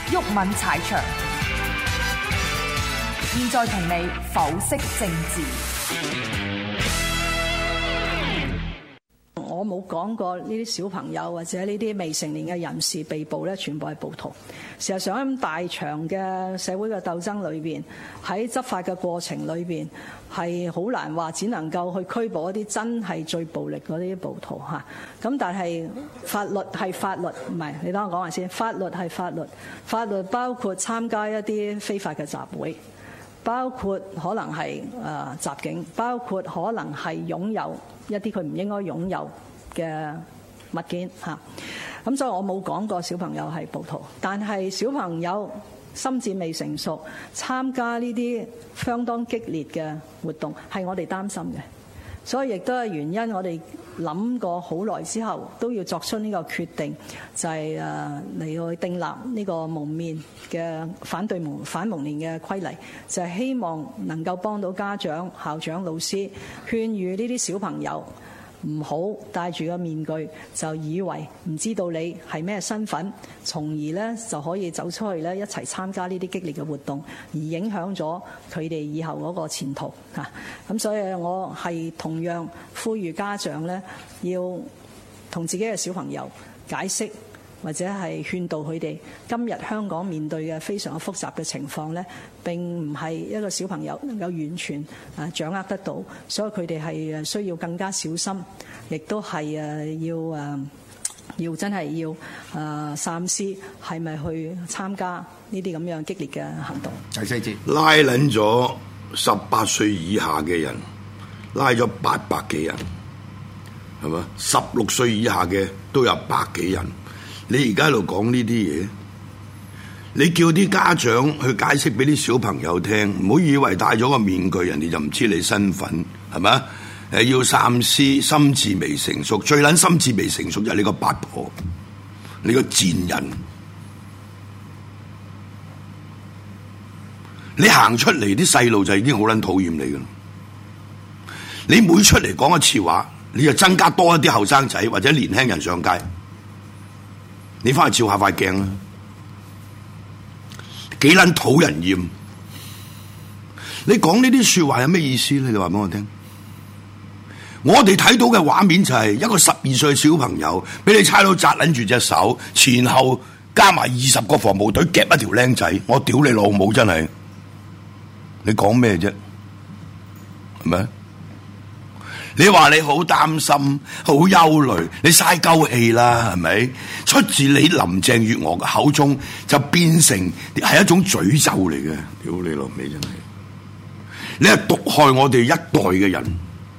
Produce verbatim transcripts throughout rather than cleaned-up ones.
毓民踩場，現在同你剖析政治。 我冇講過呢啲小朋友或者呢啲未成年嘅人士被捕咧，全部係暴徒。事實上喺大場嘅社會嘅鬥爭裏邊，喺執法嘅過程裏邊，係好難話只能夠去拘捕一啲真係最暴力嗰啲暴徒嚇。咁但係法律係法律，唔係，你等我講下先。法律係法律，法律包括參加一啲非法嘅集會，包括可能係誒襲警，包括可能係擁有一啲佢唔應該擁有嘅物件嚇。咁所以我冇講過小朋友係暴徒，但係小朋友心智未成熟，參加呢啲相當激烈嘅活動係我哋擔心嘅。所以亦都係原因，我哋諗過好耐之後，都要作出呢個決定，就係誒嚟去訂立呢個蒙面嘅反對蒙反蒙面嘅規例，就係希望能夠幫到家長、校長、老師，勸喻呢啲小朋友唔好戴住個面具，就以為唔知道你係咩身份，從而咧就可以走出去咧一齊參加呢啲激烈嘅活動，而影響咗佢哋以後嗰個前途嚇。咁所以我係同樣呼籲家長咧，要同自己嘅小朋友解釋，或者係勸導佢哋，今日香港面對嘅非常複雜嘅情況咧，並唔係一個小朋友能夠完全啊掌握得到，所以佢哋係需要更加小心，亦都係誒要誒要真係要誒三思，係咪去參加呢啲咁樣激烈嘅行動？ 第四節拉撚咗十八歲以下嘅人，拉咗八百幾人，係嘛？十六歲以下嘅都有百幾人。你而家喺度講呢啲嘢，你叫啲家長去解釋俾啲小朋友聽，唔好以為戴咗個面具，人哋就唔知你身份，係咪？誒，要三思，心智未成熟，最撚心智未成熟就係你個八婆，你個賤人。你行出嚟，啲細路就已經好撚討厭你噶啦。你每出嚟講一次話，你就增加多一啲後生仔或者年輕人上街。你翻去照下塊鏡啦，幾撚討人厭？你講呢啲說話有咩意思咧？你話俾我聽。我哋睇到嘅畫面就係一個十二歲小朋友，俾你差佬紮撚住隻手，前後加埋二十個防暴隊夾一條僆仔，我屌你老母真係！你講咩啫？係咪？你話你好擔心、好憂慮，你嘥鳩氣啦，係咪？出自你林鄭月娥嘅口中，就變成係一種詛咒嚟嘅。屌你老味真係！你係毒害我哋一代嘅人。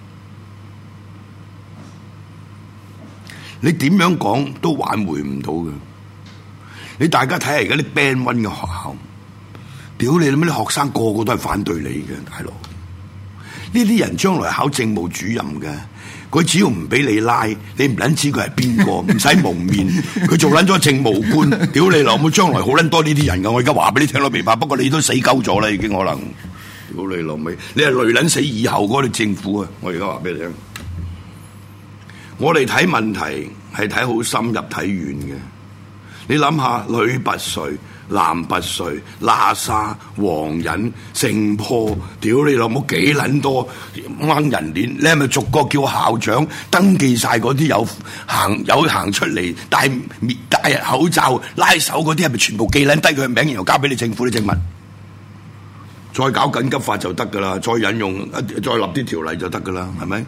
你點樣講都挽回唔到嘅。你大家睇下而家啲 Band One 嘅學校，屌你老味啲學生個個都係反對你嘅，大佬。呢啲人將來考政務主任嘅，佢只要唔俾你拉，你唔撚知佢係邊個，唔使蒙面，佢做撚咗政務官，屌你老母，將來好撚多呢啲人噶。我而家話俾你聽咯，未怕，不過你都死鳩咗啦，已經可能。屌你老味，你係累撚死以後嗰啲政府啊！我而家話俾你聽，我哋睇問題係睇好深入睇遠嘅。你諗下，女拔萃、男拔萃、喇沙、黃隱、盛波，屌你老母幾撚多掹人鏈？你係咪逐個叫校長登記晒嗰啲有行有行出嚟戴面戴口罩拉手嗰啲，係咪全部記撚低佢嘅名，然後交俾你政府啲證物？再搞緊急法就得噶啦，再引用再立啲條例就得噶啦，係咪？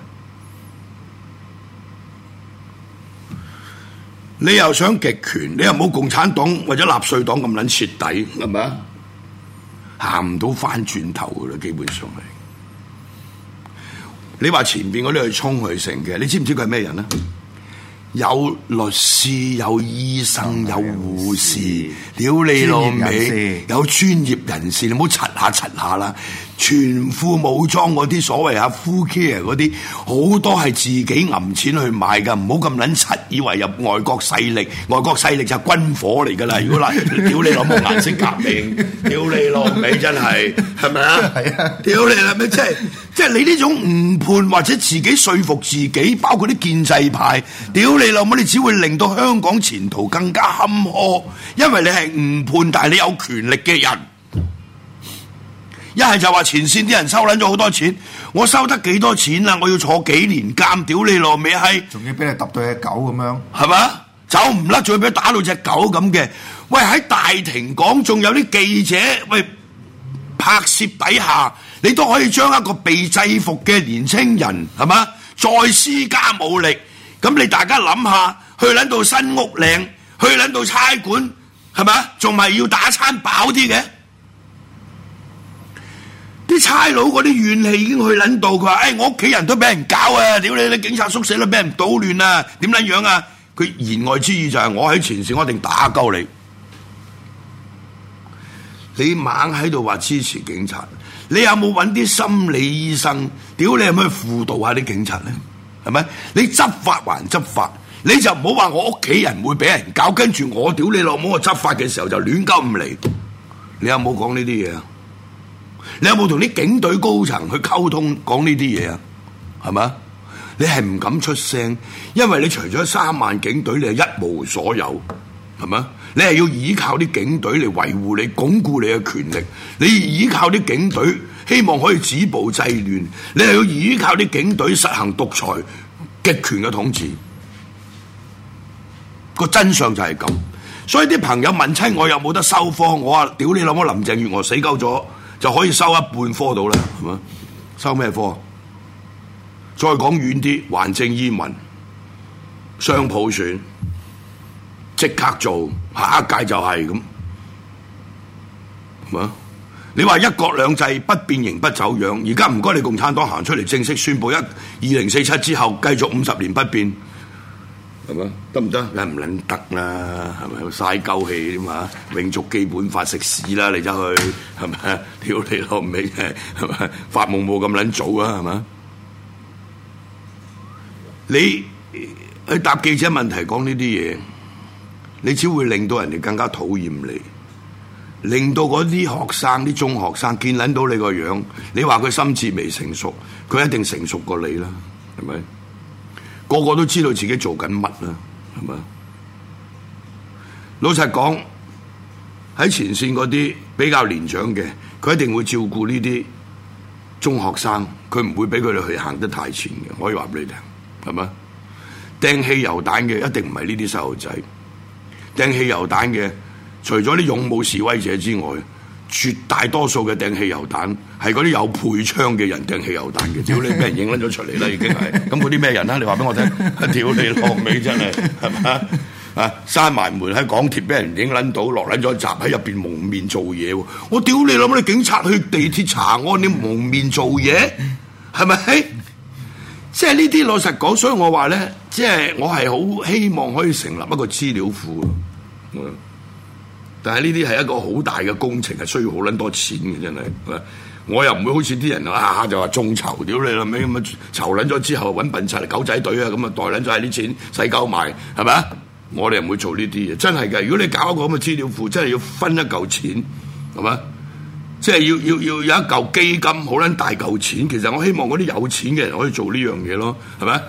你又想極權，你又冇共產黨或者納粹黨咁撚徹底，係咪啊？行唔到翻轉頭噶啦，基本上係。你話前邊嗰啲去衝去成嘅，你知唔知佢係咩人啊？有律師、有醫生、有護士，屌你老味，有專業人士，你唔好柒下柒下啦。 全副武裝嗰啲所謂啊 full care 嗰啲，好多係自己揞錢去買㗎，唔好咁撚柒，以為入外國勢力，外國勢力就係軍火嚟㗎啦。如果嗱，屌你老母顏色革命，屌你老味真係，係咪啊？係啊！屌你啦咩？即係即係你呢種誤判或者自己說服自己，包括啲建制派，屌你老母，你只會令到香港前途更加坎坷，因為你係誤判，但係你有權力嘅人。一係就話前線啲人收撚咗好多錢，我收得幾多錢啊？我要坐幾年監，屌你老味閪， 仲要俾你揼到隻狗咁樣， 係嘛？走唔甩，仲要俾佢打到隻狗咁嘅。喂，喺大庭廣眾有啲記者喂拍攝底下，你都可以將一個被制服嘅年青人係嘛，再施加武力。咁你大家諗下，去撚到新屋嶺，去撚到差館，係嘛？仲係要打餐飽啲嘅？啲差佬嗰啲怨氣已經去撚到，佢話：誒、哎，我屋企人都俾人搞啊！屌你，啲警察宿舍都俾人搗亂啊！點撚樣啊？佢言外之意就係我喺前線，我一定打鳩你。你猛喺度話支持警察，你有冇揾啲心理醫生？屌你，有冇去輔導下啲警察咧？係咪？你執法還執法，你就唔好話我屋企人會俾人搞，跟住我屌你老母，我執法嘅時候就亂鳩唔嚟。你有冇講呢啲嘢啊？你有冇同啲警隊高層去溝通講呢啲嘢啊？係嘛？你係唔敢出聲，因為你除咗三萬警隊，你係一無所有，係嘛？你係要依靠啲警隊嚟維護你、鞏固你嘅權力，你依靠啲警隊希望可以止暴制亂，你係要依靠啲警隊實行獨裁極權嘅統治。個真相就係咁，所以啲朋友問親我有冇得收科，我話屌你老母，林鄭月娥死鳩咗。就可以收一半科到啦，係嘛？收咩科？再講遠啲，還政於民、雙普選，即刻做，下一屆就係咁，係嘛？你話一國兩制不變形不走樣，而家唔該你共產黨行出嚟正式宣佈一二零四七之後繼續五十年不變。係嘛？得唔得？梗係唔撚得啦，係咪？嘥鳩氣啫嘛！永續基本法食屎啦！你走去係咪？屌你老味係咪？發夢冇咁撚早啊，係嘛？你去答記者問題講呢啲嘢，你只會令到人哋更加討厭你，令到嗰啲學生、啲中學生見撚到你個樣，你話佢心智未成熟，佢一定成熟過你啦，係咪？個個都知道自己做緊乜啦，係咪？老實講，喺前線嗰啲比較年長嘅，佢一定會照顧呢啲中學生，佢唔會俾佢哋去行得太前嘅。可以話俾你聽，係咪？掟汽油彈嘅一定唔係呢啲細路仔，掟汽油彈嘅除咗啲勇武示威者之外，絕大多數嘅掟汽油彈係嗰啲有配槍嘅人掟汽油彈嘅，屌你俾人影撚咗出嚟啦，已經係咁嗰啲咩人啊？你話俾我聽，屌你落尾真係係咪啊？閂埋門喺港鐵俾人影撚到，落撚咗閘喺入邊蒙面做嘢喎！我屌你諗你警察去地鐵查案，你蒙面做嘢係咪？即係呢啲老實講，所以我話咧，即係我係好希望可以成立一個資料庫。嗯但係呢啲係一個好大嘅工程，係需要好撚多錢嘅，真係。我又唔會好似啲人啊就話眾籌，屌你老味咁啊！籌撚咗之後揾笨賊嚟狗仔隊啊，咁啊袋撚咗係啲錢使鳩埋，係咪啊？我哋唔會做呢啲嘢，真係嘅。如果你搞一個咁嘅資料庫，真係要分一嚿錢，係嘛？即係要要要有一嚿基金，好撚大嚿錢。其實我希望嗰啲有錢嘅人可以做呢樣嘢咯，係咪？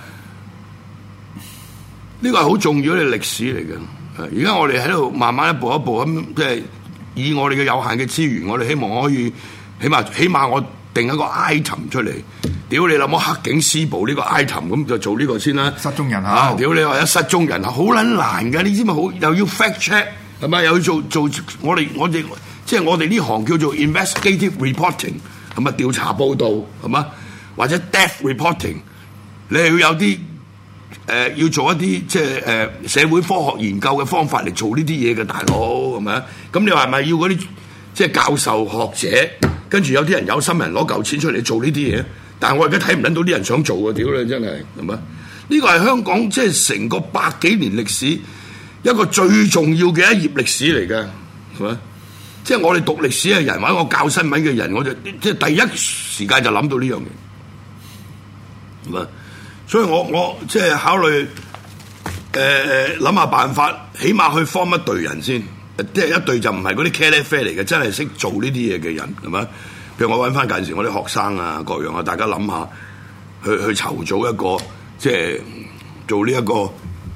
呢個係好重要嘅歷史嚟嘅。而家我哋喺度慢慢一步一步咁，即係以我哋嘅有限嘅資源，我哋希望可以起碼起碼我定一個 item 出嚟。屌你諗乜黑警施暴呢個 item 咁就做呢個先啦。 失蹤人口， 啊、屌你話一失蹤人口好撚難㗎，你知咪好又要 fact check 係咪？又要做做我哋我哋即係我哋呢行叫做 investigative reporting 係咪？調查報導係嘛？或者 death reporting， 你係要有啲。誒、呃、要做一啲即係誒、呃、社會科學研究嘅方法嚟做呢啲嘢嘅，大佬係咪啊？咁你話係咪要嗰啲即係教授學者，跟住有啲人有心人攞嚿錢出嚟做呢啲嘢？但係我而家睇唔撚到啲人想做喎，屌你真係係咪？呢個係香港即係成個百幾年歷史一個最重要嘅一頁歷史嚟嘅，係咪？ 即係我哋讀歷史嘅人，或者我教新聞嘅人，我就即係第一時間就諗到呢樣嘢，係嘛？所以我我即係考慮誒誒諗下辦法，起碼去 form 一隊人先，即係一隊就唔係嗰啲茄喱啡嚟嘅，真係識做呢啲嘢嘅人，係嘛？譬如我揾翻近時我啲學生啊，各樣啊，大家諗下，去去籌組一個即係做呢、這、一個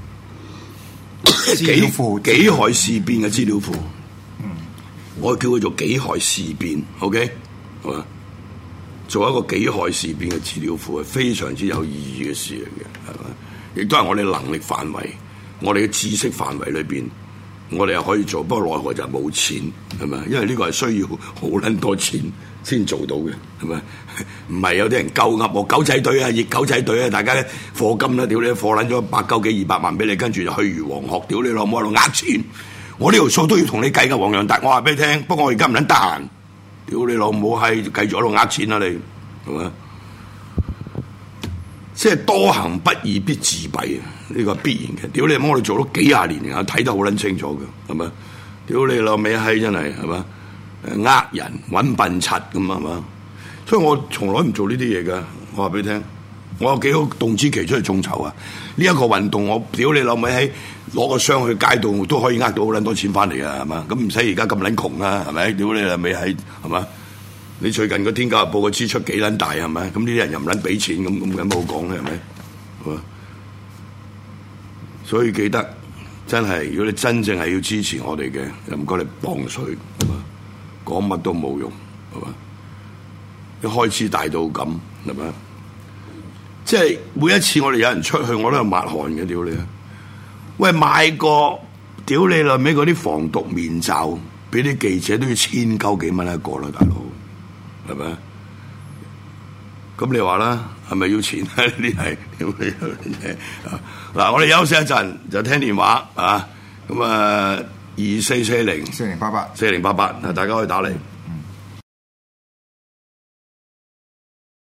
資料庫幾幾害事變嘅資料庫。我叫佢做幾害事變 ，OK， 係嘛？做一個幾害事變嘅資料庫係非常之有意義嘅事嚟嘅，係嘛？亦都係我哋能力範圍、我哋嘅知識範圍裏邊，我哋又可以做。不過奈何就係冇錢，係咪？因為呢個係需要好撚多錢先做到嘅，係咪？唔係有啲人夠噏我狗仔隊啊、熱狗仔隊啊，大家課金啦，屌你，課撚咗百鳩幾二百萬俾你，跟住就去如黃鶴，屌你老母喺度呃錢。我呢條數都要同你計㗎，黃洋達，我話俾你聽。不過我而家唔撚得閒，屌你老母係繼續喺度呃錢啦，你係咪？即係多行不義必自斃啊！呢個必然嘅。屌你老母，我哋做咗幾廿年，我睇得好撚清楚嘅，係咪？屌你老味閪真係係嘛？誒呃人揾笨柒咁係嘛？所以我從來唔做呢啲嘢㗎。我話俾你聽，我有幾好動之期出去眾籌啊！呢、這、一個運動，我屌你老味閪。攞個箱去街度都可以呃到好撚多錢翻嚟啊，係嘛？咁唔使而家咁撚窮啊，係咪？屌你係咪係係嘛？你最近個《天家日報》嘅支出幾撚大係咪？咁呢啲人又唔撚俾錢，咁咁咁冇講咧係咪？係嘛？所以記得真係，如果你真正係要支持我哋嘅，又唔該你磅水，係嘛？講乜都冇用，係嘛？一開始大到咁，係咪？即係每一次我哋有人出去，我都係抹汗嘅，屌你啊！喂，買個屌你啦！尾嗰啲防毒面罩，俾啲記者都要千九幾蚊一個啦，大佬，係咪？咁你話啦，係咪要錢啊？呢啲係屌你嗱，我哋休息一陣就聽電話啊！咁啊，二四四零四零八八四零八八，大家可以打嚟。